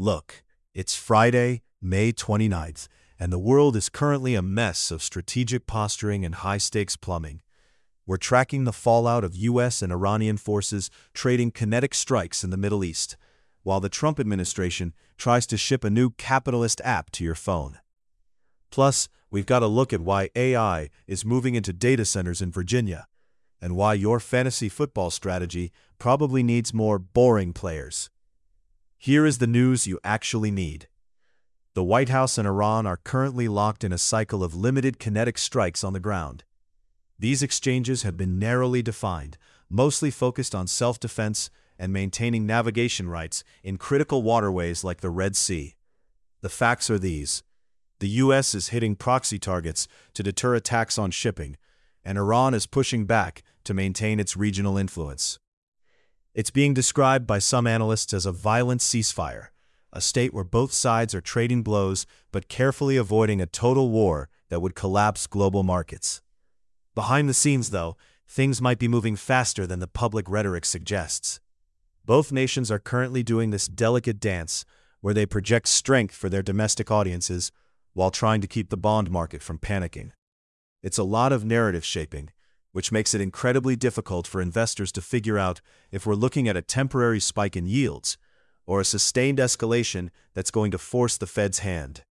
Look, it's Friday, May 29th, and the world is currently a mess of strategic posturing and high-stakes plumbing. We're tracking the fallout of U.S. and Iranian forces trading kinetic strikes in the Middle East, while the Trump administration tries to ship a new capitalist app to your phone. Plus, we've got to look at why AI is moving into data centers in Virginia, and why your fantasy football strategy probably needs more boring players. Here is the news you actually need. The White House and Iran are currently locked in a cycle of limited kinetic strikes on the ground. These exchanges have been narrowly defined, mostly focused on self-defense and maintaining navigation rights in critical waterways like the Red Sea. The facts are these. The U.S. is hitting proxy targets to deter attacks on shipping, and Iran is pushing back to maintain its regional influence. It's being described by some analysts as a violent ceasefire, a state where both sides are trading blows but carefully avoiding a total war that would collapse global markets. Behind the scenes, though, things might be moving faster than the public rhetoric suggests. Both nations are currently doing this delicate dance where they project strength for their domestic audiences while trying to keep the bond market from panicking. It's a lot of narrative shaping, which makes it incredibly difficult for investors to figure out if we're looking at a temporary spike in yields or a sustained escalation that's going to force the Fed's hand.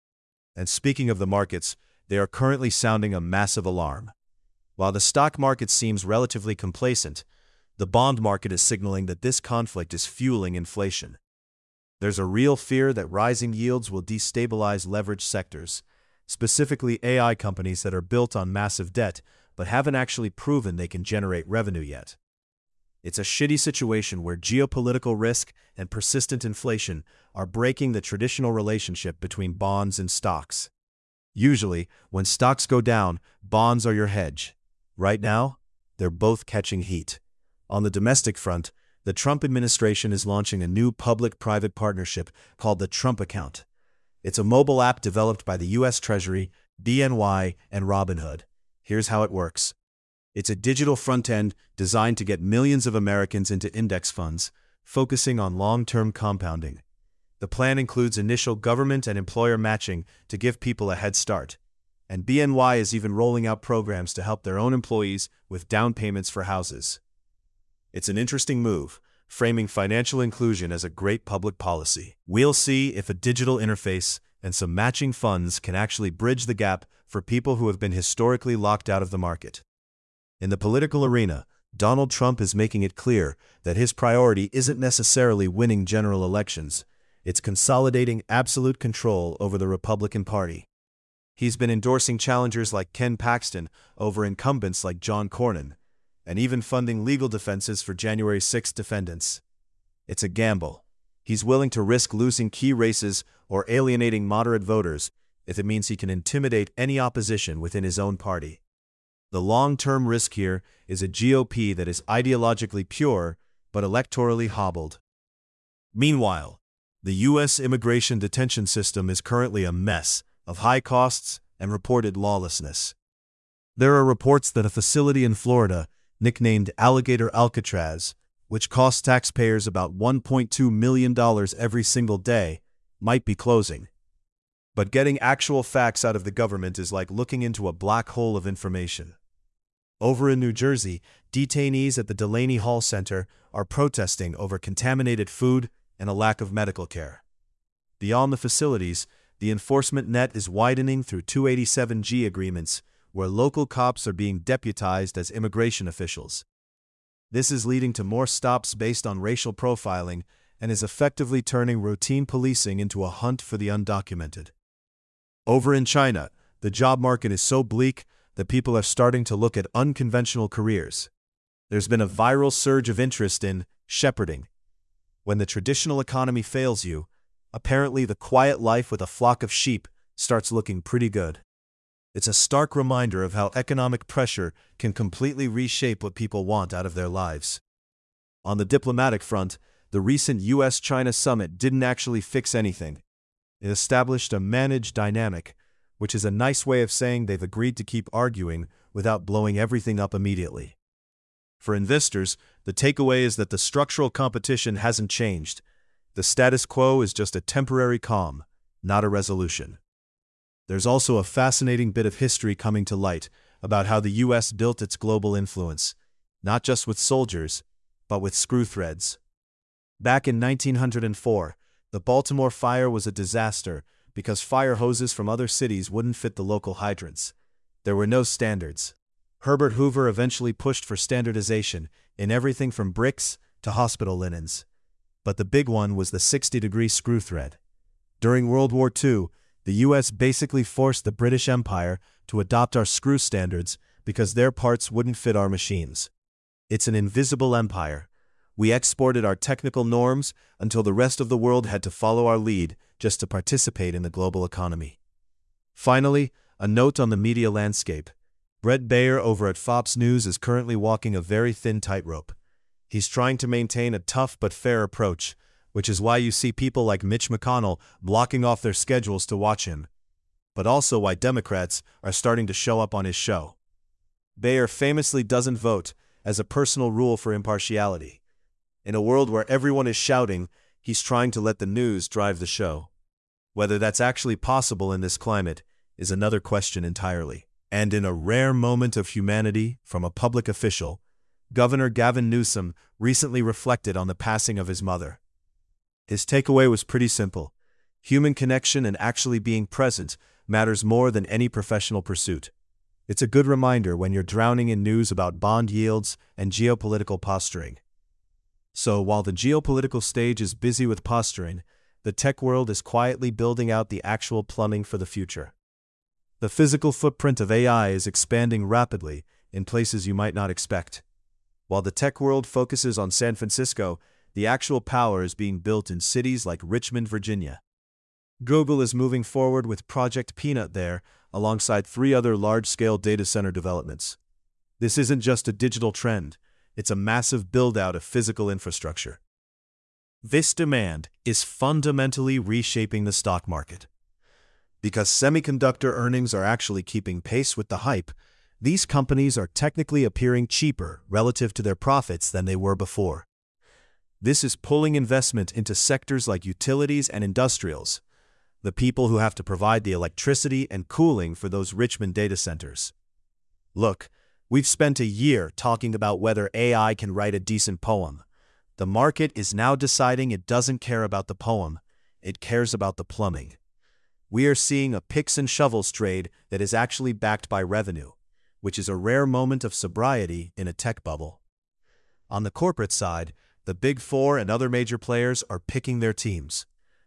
And speaking of the markets, they are currently sounding a massive alarm. While the stock market seems relatively complacent, the bond market is signaling that this conflict is fueling inflation. There's a real fear that rising yields will destabilize leveraged sectors, specifically AI companies that are built on massive debt but haven't actually proven they can generate revenue yet. It's a shitty situation where geopolitical risk and persistent inflation are breaking the traditional relationship between bonds and stocks. Usually, when stocks go down, bonds are your hedge. Right now, they're both catching heat. On the domestic front, the Trump administration is launching a new public-private partnership called the Trump Account. It's a mobile app developed by the U.S. Treasury, BNY, and Robinhood. Here's how it works. It's a digital front end designed to get millions of Americans into index funds, focusing on long-term compounding. The plan includes initial government and employer matching to give people a head start. And BNY is even rolling out programs to help their own employees with down payments for houses. It's an interesting move, framing financial inclusion as a great public policy. We'll see if a digital interface and some matching funds can actually bridge the gap for people who have been historically locked out of the market. In the political arena, Donald Trump is making it clear that his priority isn't necessarily winning general elections, it's consolidating absolute control over the Republican Party. He's been endorsing challengers like Ken Paxton over incumbents like John Cornyn, and even funding legal defenses for January 6 defendants. It's a gamble. He's willing to risk losing key races or alienating moderate voters if it means he can intimidate any opposition within his own party. The long-term risk here is a GOP that is ideologically pure but electorally hobbled. Meanwhile, the U.S. immigration detention system is currently a mess of high costs and reported lawlessness. There are reports that a facility in Florida, nicknamed Alligator Alcatraz, which costs taxpayers about $1.2 million every single day, might be closing. But getting actual facts out of the government is like looking into a black hole of information. Over in New Jersey, detainees at the Delaney Hall Center are protesting over contaminated food and a lack of medical care. Beyond the facilities, the enforcement net is widening through 287G agreements, where local cops are being deputized as immigration officials. This is leading to more stops based on racial profiling and is effectively turning routine policing into a hunt for the undocumented. Over in China, the job market is so bleak that people are starting to look at unconventional careers. There's been a viral surge of interest in shepherding. When the traditional economy fails you, apparently the quiet life with a flock of sheep starts looking pretty good. It's a stark reminder of how economic pressure can completely reshape what people want out of their lives. On the diplomatic front, the recent U.S.-China summit didn't actually fix anything. It established a managed dynamic, which is a nice way of saying they've agreed to keep arguing without blowing everything up immediately. For investors, the takeaway is that the structural competition hasn't changed. The status quo is just a temporary calm, not a resolution. There's also a fascinating bit of history coming to light about how the US built its global influence, not just with soldiers, but with screw threads. Back in 1904, the Baltimore fire was a disaster because fire hoses from other cities wouldn't fit the local hydrants. There were no standards. Herbert Hoover eventually pushed for standardization in everything from bricks to hospital linens. But the big one was the 60-degree screw thread. During World War II, the US basically forced the British Empire to adopt our screw standards because their parts wouldn't fit our machines. It's an invisible empire. We exported our technical norms until the rest of the world had to follow our lead just to participate in the global economy. Finally, a note on the media landscape. Bret Baier over at Fox News is currently walking a very thin tightrope. He's trying to maintain a tough but fair approach, which is why you see people like Mitch McConnell blocking off their schedules to watch him, but also why Democrats are starting to show up on his show. Baier famously doesn't vote as a personal rule for impartiality. In a world where everyone is shouting, he's trying to let the news drive the show. Whether that's actually possible in this climate is another question entirely. And in a rare moment of humanity from a public official, Governor Gavin Newsom recently reflected on the passing of his mother. His takeaway was pretty simple. Human connection and actually being present matters more than any professional pursuit. It's a good reminder when you're drowning in news about bond yields and geopolitical posturing. So while the geopolitical stage is busy with posturing, the tech world is quietly building out the actual plumbing for the future. The physical footprint of AI is expanding rapidly in places you might not expect. While the tech world focuses on San Francisco, the actual power is being built in cities like Richmond, Virginia. Google is moving forward with Project Peanut there, alongside 3 other large-scale data center developments. This isn't just a digital trend, it's a massive build-out of physical infrastructure. This demand is fundamentally reshaping the stock market. Because semiconductor earnings are actually keeping pace with the hype, these companies are technically appearing cheaper relative to their profits than they were before. This is pulling investment into sectors like utilities and industrials, the people who have to provide the electricity and cooling for those Richmond data centers. Look, we've spent a year talking about whether AI can write a decent poem. The market is now deciding it doesn't care about the poem, it cares about the plumbing. We are seeing a picks and shovels trade that is actually backed by revenue, which is a rare moment of sobriety in a tech bubble. On the corporate side, the Big Four and other major players are picking their teams.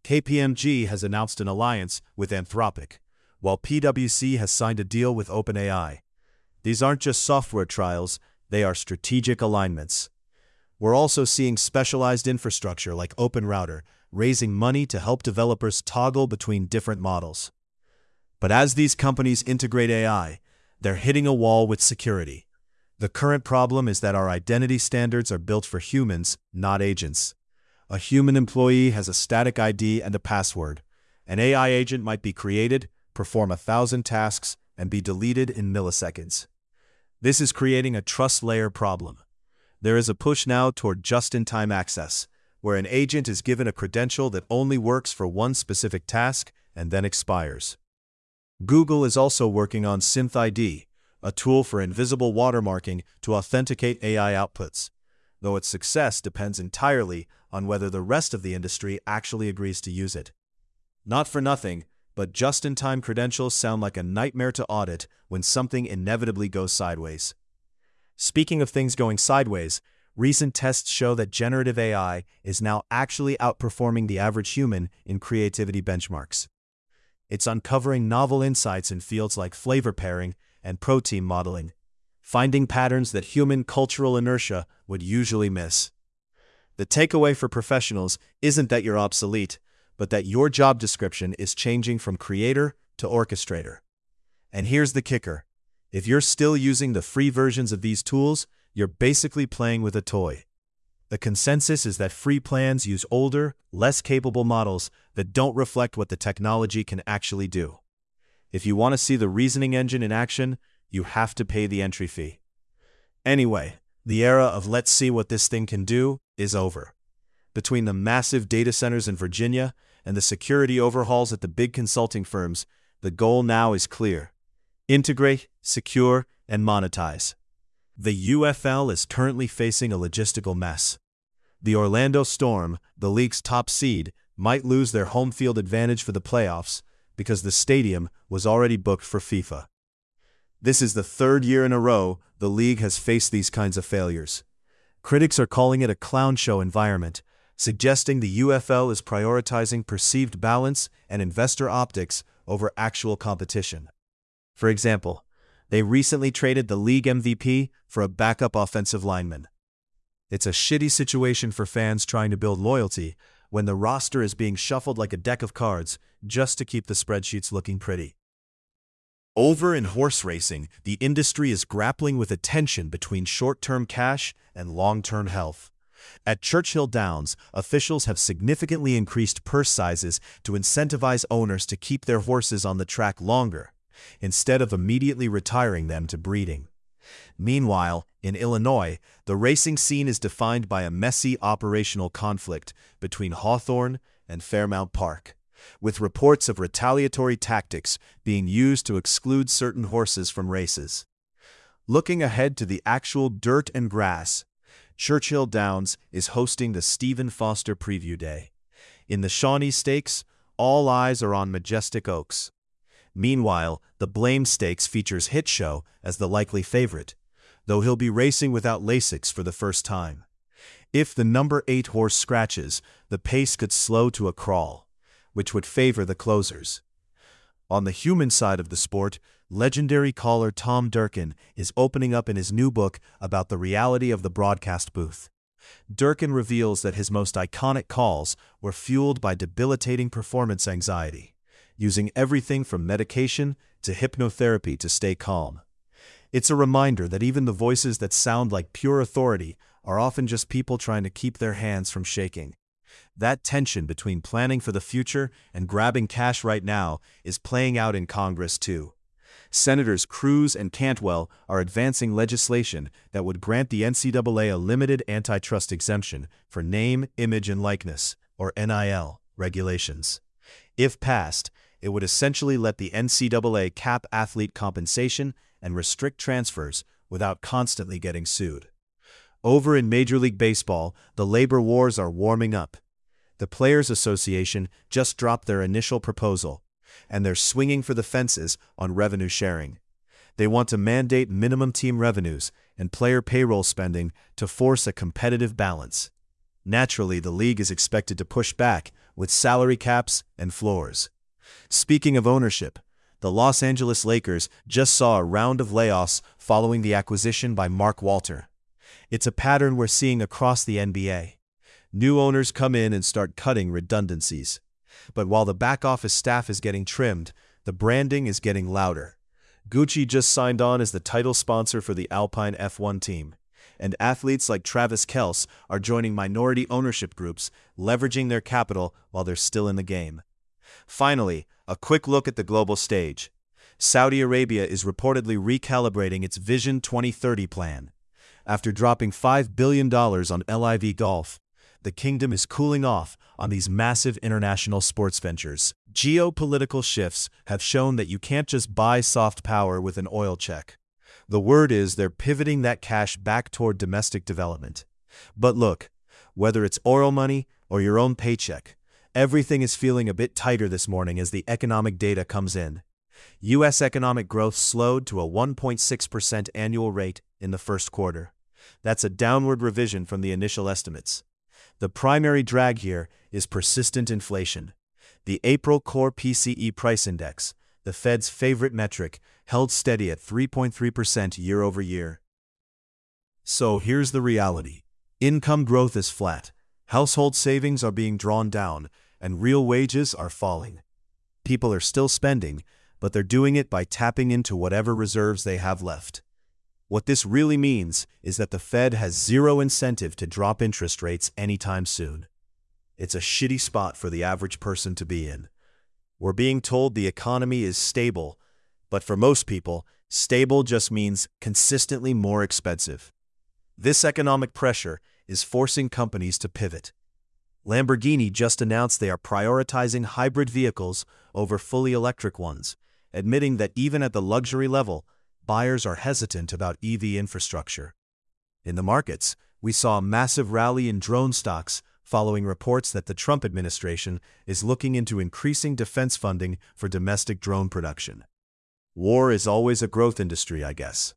KPMG has announced an alliance with Anthropic, while PwC has signed a deal with OpenAI. These aren't just software trials, they are strategic alignments. We're also seeing specialized infrastructure like OpenRouter raising money to help developers toggle between different models. But as these companies integrate AI, they're hitting a wall with security. The current problem is that our identity standards are built for humans, not agents. A human employee has a static ID and a password. An AI agent might be created, perform 1,000 tasks, and be deleted in milliseconds. This is creating a trust layer problem. There is a push now toward just-in-time access, where an agent is given a credential that only works for one specific task and then expires. Google is also working on SynthID, a tool for invisible watermarking to authenticate AI outputs, though its success depends entirely on whether the rest of the industry actually agrees to use it. Not for nothing, but just-in-time credentials sound like a nightmare to audit when something inevitably goes sideways. Speaking of things going sideways, recent tests show that generative AI is now actually outperforming the average human in creativity benchmarks. It's uncovering novel insights in fields like flavor pairing and protein modeling, finding patterns that human cultural inertia would usually miss. The takeaway for professionals isn't that you're obsolete, but that your job description is changing from creator to orchestrator. And here's the kicker. If you're still using the free versions of these tools, you're basically playing with a toy. The consensus is that free plans use older, less capable models that don't reflect what the technology can actually do. If you want to see the reasoning engine in action, you have to pay the entry fee. Anyway, the era of let's see what this thing can do is over. Between the massive data centers in Virginia and the security overhauls at the big consulting firms, the goal now is clear: integrate, secure, and monetize. The UFL is currently facing a logistical mess. The Orlando Storm, the league's top seed, might lose their home field advantage for the playoffs because the stadium was already booked for FIFA. This is the third year in a row the league has faced these kinds of failures. Critics are calling it a clown show environment, suggesting the UFL is prioritizing perceived balance and investor optics over actual competition. For example, they recently traded the league MVP for a backup offensive lineman. It's a shitty situation for fans trying to build loyalty when the roster is being shuffled like a deck of cards just to keep the spreadsheets looking pretty. Over in horse racing, the industry is grappling with a tension between short-term cash and long-term health. At Churchill Downs, officials have significantly increased purse sizes to incentivize owners to keep their horses on the track longer, instead of immediately retiring them to breeding. Meanwhile, in Illinois, the racing scene is defined by a messy operational conflict between Hawthorne and Fairmount Park, with reports of retaliatory tactics being used to exclude certain horses from races. Looking ahead to the actual dirt and grass, Churchill Downs is hosting the Stephen Foster Preview Day. In the Shawnee Stakes, all eyes are on Majestic Oaks. Meanwhile, the Blame Stakes features Hit Show as the likely favorite, though he'll be racing without Lasix for the first time. If the number 8 horse scratches, the pace could slow to a crawl, which would favor the closers. On the human side of the sport, legendary caller Tom Durkin is opening up in his new book about the reality of the broadcast booth. Durkin reveals that his most iconic calls were fueled by debilitating performance anxiety, using everything from medication to hypnotherapy to stay calm. It's a reminder that even the voices that sound like pure authority are often just people trying to keep their hands from shaking. That tension between planning for the future and grabbing cash right now is playing out in Congress too. Senators Cruz and Cantwell are advancing legislation that would grant the NCAA a limited antitrust exemption for name, image, and likeness, or NIL, regulations. If passed, it would essentially let the NCAA cap athlete compensation and restrict transfers without constantly getting sued. Over in Major League Baseball, the labor wars are warming up. The Players Association just dropped their initial proposal, and they're swinging for the fences on revenue sharing. They want to mandate minimum team revenues and player payroll spending to force a competitive balance. Naturally, the league is expected to push back with salary caps and floors. Speaking of ownership, the Los Angeles Lakers just saw a round of layoffs following the acquisition by Mark Walter. It's a pattern we're seeing across the NBA. New owners come in and start cutting redundancies. But while the back office staff is getting trimmed, the branding is getting louder. Gucci just signed on as the title sponsor for the Alpine F1 team, and athletes like Travis Kelce are joining minority ownership groups, leveraging their capital while they're still in the game. Finally, a quick look at the global stage. Saudi Arabia is reportedly recalibrating its Vision 2030 plan. After dropping $5 billion on LIV Golf, the kingdom is cooling off on these massive international sports ventures. Geopolitical shifts have shown that you can't just buy soft power with an oil check. The word is they're pivoting that cash back toward domestic development. But look, whether it's oil money or your own paycheck, everything is feeling a bit tighter this morning as the economic data comes in. U.S. economic growth slowed to a 1.6% annual rate in the first quarter. That's a downward revision from the initial estimates. The primary drag here is persistent inflation. The April Core PCE Price Index, the Fed's favorite metric, held steady at 3.3% year over year. So here's the reality. Income growth is flat, household savings are being drawn down, and real wages are falling. People are still spending, but they're doing it by tapping into whatever reserves they have left. What this really means is that the Fed has zero incentive to drop interest rates anytime soon. It's a shitty spot for the average person to be in. We're being told the economy is stable, but for most people, stable just means consistently more expensive. This economic pressure is forcing companies to pivot. Lamborghini just announced they are prioritizing hybrid vehicles over fully electric ones, admitting that even at the luxury level, buyers are hesitant about EV infrastructure. In the markets, we saw a massive rally in drone stocks following reports that the Trump administration is looking into increasing defense funding for domestic drone production. War is always a growth industry, I guess.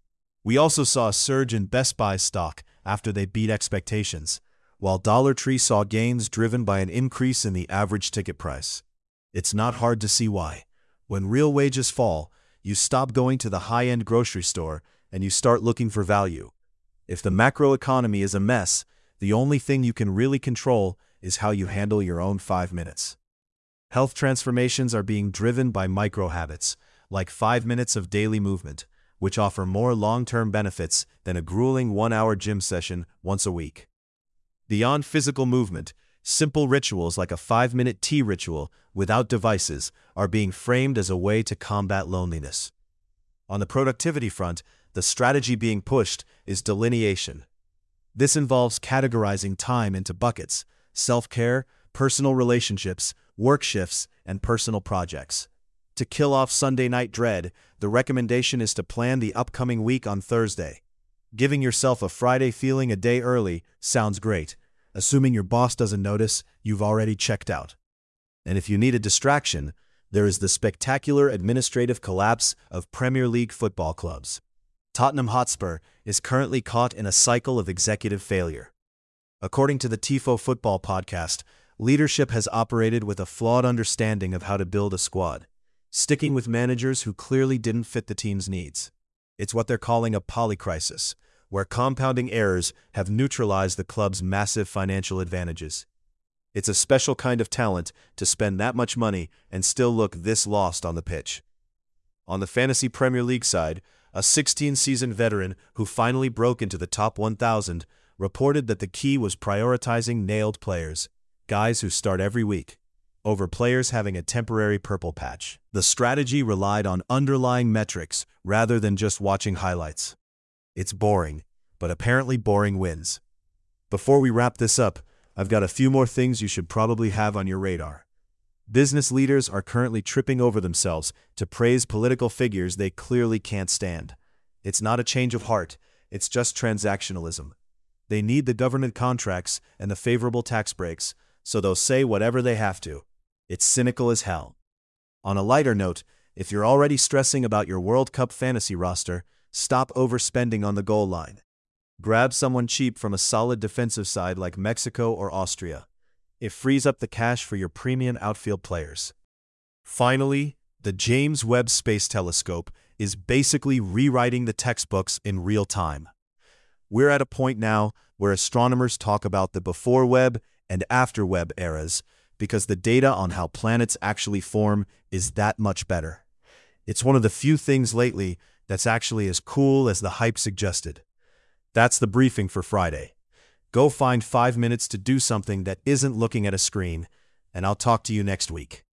We also saw a surge in Best Buy stock after they beat expectations, while Dollar Tree saw gains driven by an increase in the average ticket price. It's not hard to see why. When real wages fall, you stop going to the high-end grocery store and you start looking for value. If the macroeconomy is a mess, the only thing you can really control is how you handle your own 5 minutes. Health transformations are being driven by micro-habits, like 5 minutes of daily movement, which offer more long-term benefits than a grueling 1-hour gym session once a week. Beyond physical movement, simple rituals like a 5-minute tea ritual without devices are being framed as a way to combat loneliness. On the productivity front, the strategy being pushed is delineation. This involves categorizing time into buckets: self-care, personal relationships, work shifts, and personal projects. To kill off Sunday night dread, the recommendation is to plan the upcoming week on Thursday. Giving yourself a Friday feeling a day early sounds great. Assuming your boss doesn't notice, you've already checked out. And if you need a distraction, there is the spectacular administrative collapse of Premier League football clubs. Tottenham Hotspur is currently caught in a cycle of executive failure. According to the Tifo Football podcast, leadership has operated with a flawed understanding of how to build a squad, sticking with managers who clearly didn't fit the team's needs. It's what they're calling a polycrisis, where compounding errors have neutralized the club's massive financial advantages. It's a special kind of talent to spend that much money and still look this lost on the pitch. On the Fantasy Premier League side, a 16-season veteran who finally broke into the top 1,000 reported that the key was prioritizing nailed players, guys who start every week, over players having a temporary purple patch. The strategy relied on underlying metrics rather than just watching highlights. It's boring, but apparently boring wins. Before we wrap this up, I've got a few more things you should probably have on your radar. Business leaders are currently tripping over themselves to praise political figures they clearly can't stand. It's not a change of heart, it's just transactionalism. They need the government contracts and the favorable tax breaks, so they'll say whatever they have to. It's cynical as hell. On a lighter note, if you're already stressing about your World Cup fantasy roster, stop overspending on the goal line. Grab someone cheap from a solid defensive side like Mexico or Austria. It frees up the cash for your premium outfield players. Finally, the James Webb Space Telescope is basically rewriting the textbooks in real time. We're at a point now where astronomers talk about the before Webb and after Webb eras because the data on how planets actually form is that much better. It's one of the few things lately that's actually as cool as the hype suggested. That's the briefing for Friday. Go find 5 minutes to do something that isn't looking at a screen, and I'll talk to you next week.